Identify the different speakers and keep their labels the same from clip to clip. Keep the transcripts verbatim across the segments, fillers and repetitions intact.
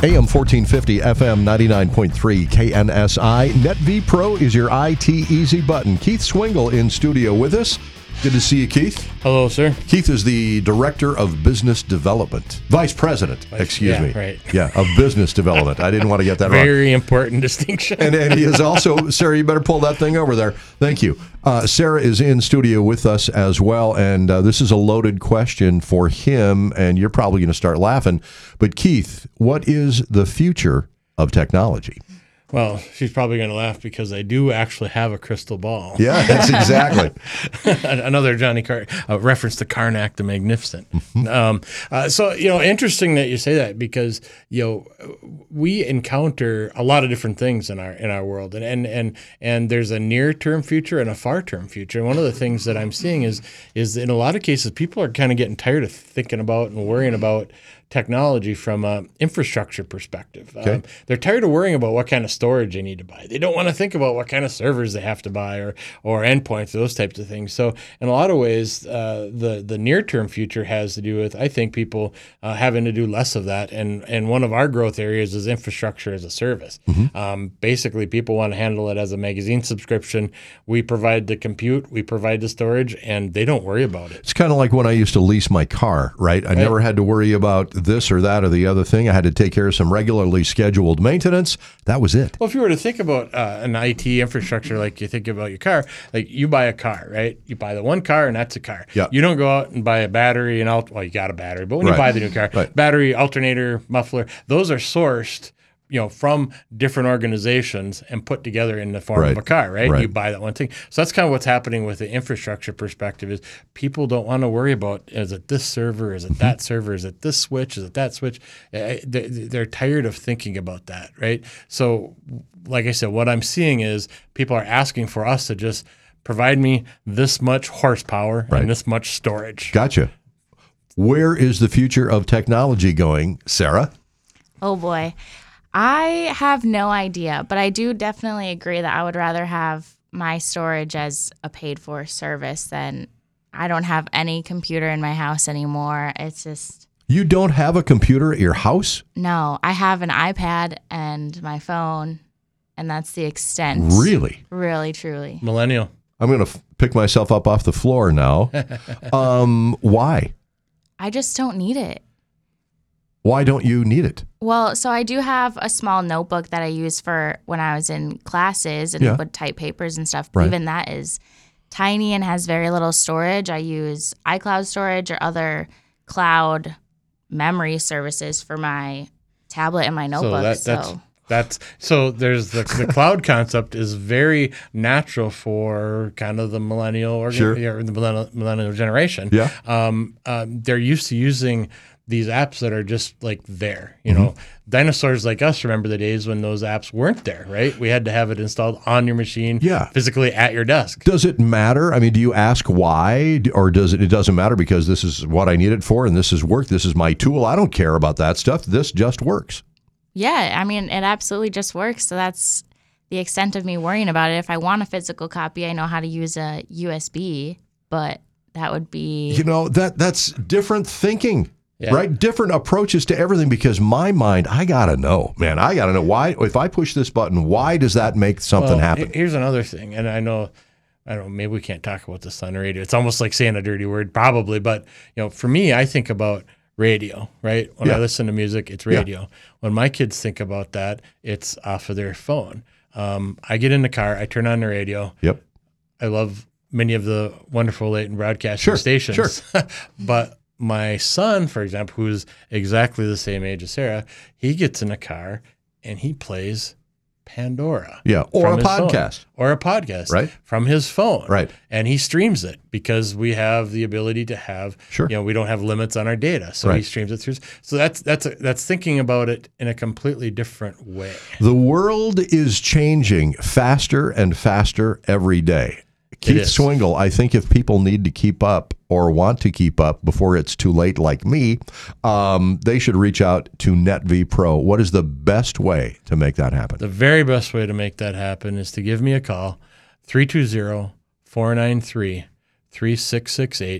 Speaker 1: A M fourteen fifty, F M ninety-nine point three, K N S I. NetV Pro is your I T easy button. Keith Swingle in studio with us. Good to see you, Keith.
Speaker 2: Hello, sir.
Speaker 1: Keith is the Director of Business Development. Vice President,
Speaker 2: Vice,
Speaker 1: excuse
Speaker 2: yeah,
Speaker 1: me.
Speaker 2: right.
Speaker 1: Yeah, of Business Development. I didn't want to get that wrong.
Speaker 2: Very important distinction.
Speaker 1: And, and he is also, Sarah, you better pull that thing over there. Thank you. Uh, Sarah is in studio with us as well, and uh, this is a loaded question for him, and you're probably going to start laughing. But Keith, what is the future of technology?
Speaker 2: Well, she's probably going to laugh because I do actually have a crystal ball.
Speaker 1: Yeah, that's exactly.
Speaker 2: Another Johnny Car uh, reference to Karnak the Magnificent. Mm-hmm. um, uh, so, you know, interesting that you say that because, you know, we encounter a lot of different things in our in our world. And and and, and there's a near-term future and a far-term future. And one of the things that I'm seeing is, is in a lot of cases, people are kind of getting tired of thinking about and worrying about technology from an infrastructure perspective.
Speaker 1: Okay.
Speaker 2: Um, they're tired of worrying about what kind of storage they need to buy. They don't want to think about what kind of servers they have to buy or or endpoints, those types of things. So in a lot of ways, uh, the the near-term future has to do with, I think, people uh, having to do less of that. And, and one of our growth areas is infrastructure as a service. Mm-hmm. Um, basically, people want to handle it as a magazine subscription. We provide the compute, we provide the storage, and they don't worry about it.
Speaker 1: It's kind of like when I used to lease my car, right? I right. never had to worry about this or that or the other thing. I had to take care of some regularly scheduled maintenance. That was it.
Speaker 2: Well, if you were to think about uh, an I T infrastructure like you think about your car, like you buy a car, right? You buy the one car and that's a car.
Speaker 1: Yeah.
Speaker 2: You don't go out and buy a battery and alt- well, you got a battery, but when
Speaker 1: right.
Speaker 2: you buy the new car,
Speaker 1: right.
Speaker 2: battery, alternator, muffler, those are sourced, you know, from different organizations and put together in the form
Speaker 1: right.
Speaker 2: of a car, right?
Speaker 1: right?
Speaker 2: You buy that one thing. So that's kind of what's happening with the infrastructure perspective is people don't want to worry about, is it this server? Is it that server? Is it this switch? Is it that switch? They're tired of thinking about that, right? So like I said, what I'm seeing is people are asking for us to just provide me this much horsepower
Speaker 1: right.
Speaker 2: and this much storage.
Speaker 1: Gotcha. Where is the future of technology going, Sarah?
Speaker 3: Oh, boy. I have no idea, but I do definitely agree that I would rather have my storage as a paid-for service than I don't have any computer in my house anymore. It's just...
Speaker 1: You don't have a computer at your house?
Speaker 3: No, I have an iPad and my phone, and that's the extent.
Speaker 1: Really?
Speaker 3: Really, truly.
Speaker 2: Millennial.
Speaker 1: I'm going to f- pick myself up off the floor now. um, why?
Speaker 3: I just don't need it.
Speaker 1: Why don't you need it?
Speaker 3: Well, so I do have a small notebook that I use for when I was in classes and
Speaker 1: yeah.
Speaker 3: would type papers and stuff. But
Speaker 1: right.
Speaker 3: even that is tiny and has very little storage. I use iCloud storage or other cloud memory services for my tablet and my notebook.
Speaker 2: So, that,
Speaker 3: so.
Speaker 2: that's that's so there's the the cloud concept is very natural for kind of the millennial or
Speaker 1: sure.
Speaker 2: the millennial, millennial generation.
Speaker 1: Yeah,
Speaker 2: um, um, they're used to using these apps that are just like there, you know, mm-hmm. dinosaurs like us remember the days when those apps weren't there, right? We had to have it installed on your machine,
Speaker 1: yeah.
Speaker 2: physically at your desk.
Speaker 1: Does it matter? I mean, do you ask why, or does it, it doesn't matter because this is what I need it for and this is work, this is my tool. I don't care about that stuff. This just works.
Speaker 3: Yeah, I mean, it absolutely just works. So that's the extent of me worrying about it. If I want a physical copy, I know how to use a U S B, but that would be...
Speaker 1: You know, that that's different thinking.
Speaker 2: Yeah.
Speaker 1: Right? Different approaches to everything because my mind, I got to know, man, I got to know why, if I push this button, why does that make something
Speaker 2: well,
Speaker 1: happen?
Speaker 2: Here's another thing. And I know, I don't know, maybe we can't talk about this on the radio. It's almost like saying a dirty word, probably. But, you know, for me, I think about radio, right? When
Speaker 1: yeah.
Speaker 2: I listen to music, it's radio.
Speaker 1: Yeah.
Speaker 2: When my kids think about that, it's off of their phone. Um, I get in the car, I turn on the radio.
Speaker 1: Yep.
Speaker 2: I love many of the wonderful Leighton broadcasting
Speaker 1: sure,
Speaker 2: stations.
Speaker 1: Sure.
Speaker 2: But my son, for example, who's exactly the same age as Sarah, he gets in a car and he plays Pandora.
Speaker 1: Yeah, or a podcast.
Speaker 2: Or a podcast.
Speaker 1: Right.
Speaker 2: From his phone.
Speaker 1: Right.
Speaker 2: And he streams it because we have the ability to have,
Speaker 1: sure.
Speaker 2: you know, we don't have limits on our data. So
Speaker 1: right.
Speaker 2: he streams it through. So that's that's a, that's thinking about it in a completely different way.
Speaker 1: The world is changing faster and faster every day. Keith Swingle, I think if people need to keep up or want to keep up before it's too late like me, um, they should reach out to NetV Pro. What is the best way to make that happen?
Speaker 2: The very best way to make that happen is to give me a call, three two zero, four nine three, three six six eight,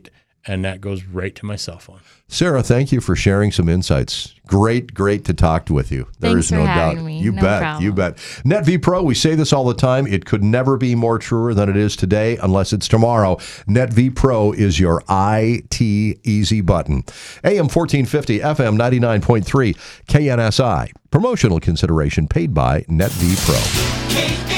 Speaker 2: and that goes right to my cell phone.
Speaker 1: Sarah, thank you for sharing some insights. Great, great to talk with you. There
Speaker 3: Thanks
Speaker 1: is no
Speaker 3: for
Speaker 1: doubt.
Speaker 3: having me.
Speaker 1: You
Speaker 3: No
Speaker 1: bet.
Speaker 3: problem.
Speaker 1: You bet. NetV Pro, we say this all the time. It could never be more truer than it is today, unless it's tomorrow. NetV Pro is your I T easy button. A M fourteen fifty, F M ninety-nine point three, K N S I. Promotional consideration paid by NetV Pro.